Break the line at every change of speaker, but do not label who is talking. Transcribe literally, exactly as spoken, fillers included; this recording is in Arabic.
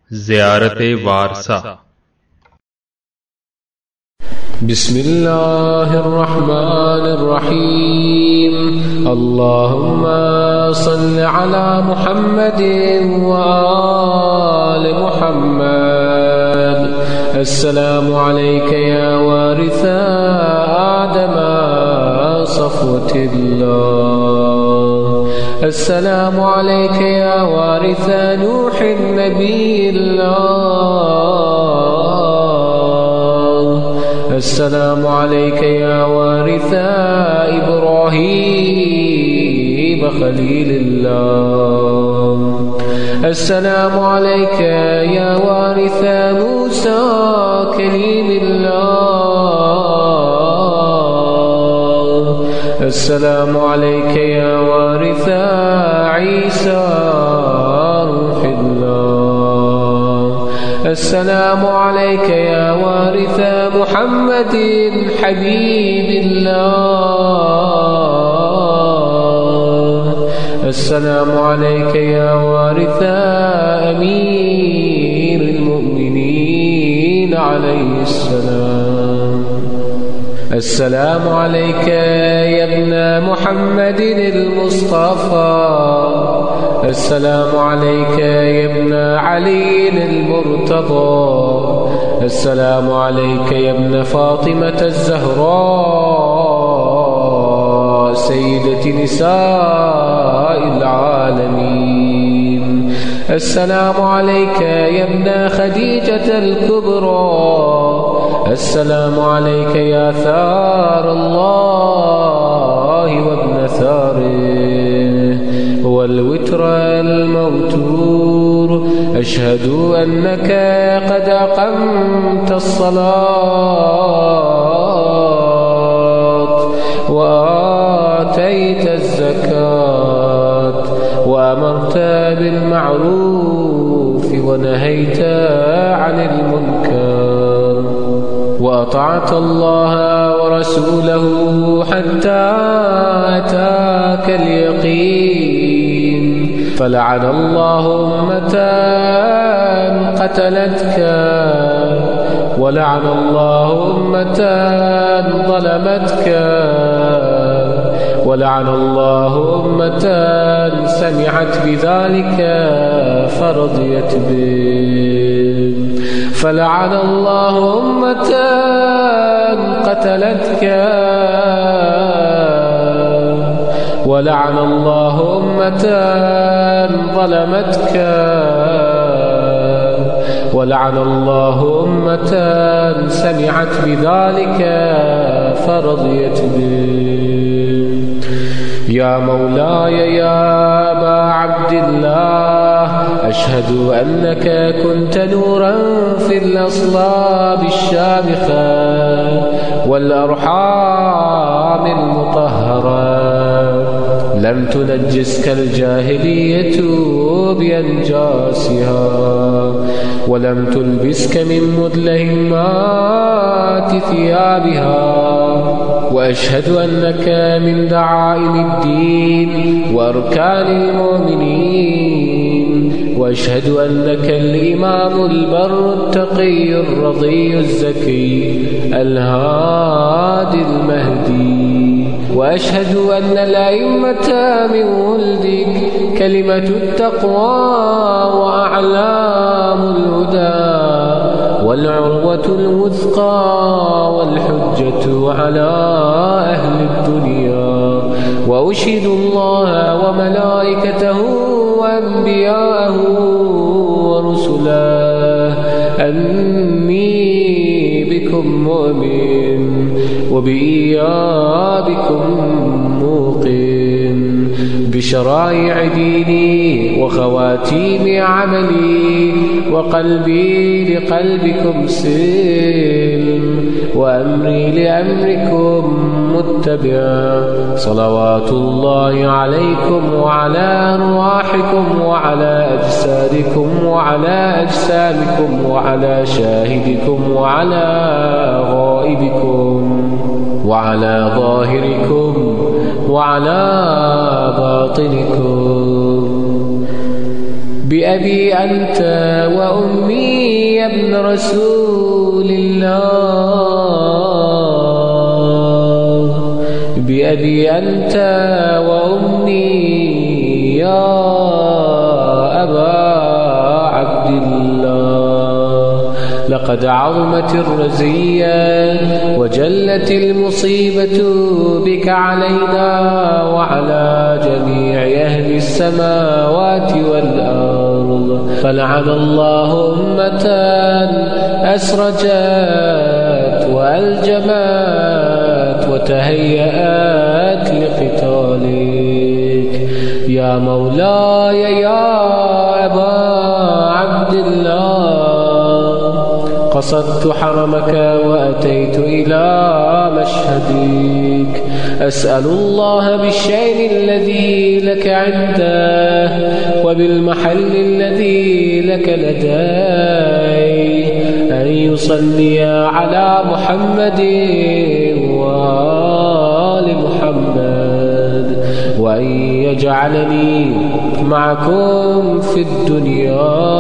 ज़ियारत वारसा।
बिस्मिल्लाहिर्रहमानिर्रहीम। अल्लाहुम्मा सल्लि अला मुहम्मद व आलि मुहम्मद। अस्सलामु अलैका या वारिस आदम सफ़वतिल्लाह। अस्सलामु अलैका या वारिस नूह नबील्लाह। अस्सलामु अलैका या वारिस इब्राहीम खलीलिल्लाह। अस्सलामु अलैका या वारिस मूसा कलीमिल्लाह। अस्सलामु अलैका या वारिस ईसा रूहिल्लाह। अस्सलामु अलैका या वारिस मुहम्मद हबीबिल्लाह। अस्सलामु अलैका या वारिस अमीरुल मुमिनीन अलैहिस्सलाम। अस्सलामु अलैका या इब्न मुहम्मदिल मुस्तफ़ा। अस्सलामु अलैका या इब्न अलील मुर्तज़ा। अस्सलामु अलैका या इब्न फ़ातिमत ज़हरा सय्यदति निसाइल आलमीन। अस्सलामु अलैका या इब्न खदीजतल कुबरा। अस्सलामु अलैका या थार अल्लाह व इब्न थारिह वल वित्रल मौतूर। अशहदु अन्नका क़द अक़म्त अस्सलात व आतैत अज़्ज़कात व अमरत बिलमअरूफ व नहैत अनिल मुनकर व अतअत अल्लाह व रसूलहु हत्ता अताकल यक़ीन। फलअन अल्लाहु उम्मतन क़तलतका व लअन अल्लाहु उम्मतन ज़लमतका व लअन अल्लाहु उम्मतन समिअत बिज़ालिका फरज़ियत बिही। फलअन अल्लाहु उम्मतन क़तलतका व लअन अल्लाहु उम्मतन ज़लमतका व लअन अल्लाहु उम्मतन समिअत बिज़ालिका फरज़ियत बिही। या मौलाय या अबा अब्दिल्लाह अशहदु अन्नका कुन्त नूरन फिल अस्लाब अश्शामिखा वल अरहामिल मुतहहरा। लम तुनज्जिस्का अलजाहिलिय्यतु बिअनजासिहा वलम तुल्बिस्क मिन मुदलहिमाति थियाबिहा। وأشهد أنك من دعائم الدين وأركان المؤمنين وأشهد أنك الإمام البر التقي الرضي الزكي الهادي المهدي. وأشهد أن الأئمة من ولدك كلمة التقوى وأعلام الهدى والعروة الوثقى والحجة على أهل الدنيا. وأشهد الله وملائكته وأنبياءه ورسله أني بكم مؤمن وبإيابكم موقن بشرائع ديني وخواتيم عملي وقلبي لقلبكم سلم وأمري لأمركم متبع. صلوات الله عليكم وعلى أرواحكم وعلى أجسادكم وعلى أجسامكم وعلى شاهدكم وعلى غائبكم وعلى ظاهركم وعلى باطنكم بأبي أنت وأمي يا ابن رسول الله، بأبي أنت وأمي يا أبا عبد الله. لقد عظمت الرزية وجلت المصيبة بك علينا وعلى جميع أهل السماوات والأرض، فلعن الله أمة أسرجت وألجمت وتهيأت لقتالك. يا مولاي يا أبا عبد الله، قصدت حرمك وأتيت إلى مشهدك، أسأل الله بالشأن الذي لك عنده وبالمحل الذي لك لديه أن يصلي على محمد وآل محمد، وأن يجعلني معكم في الدنيا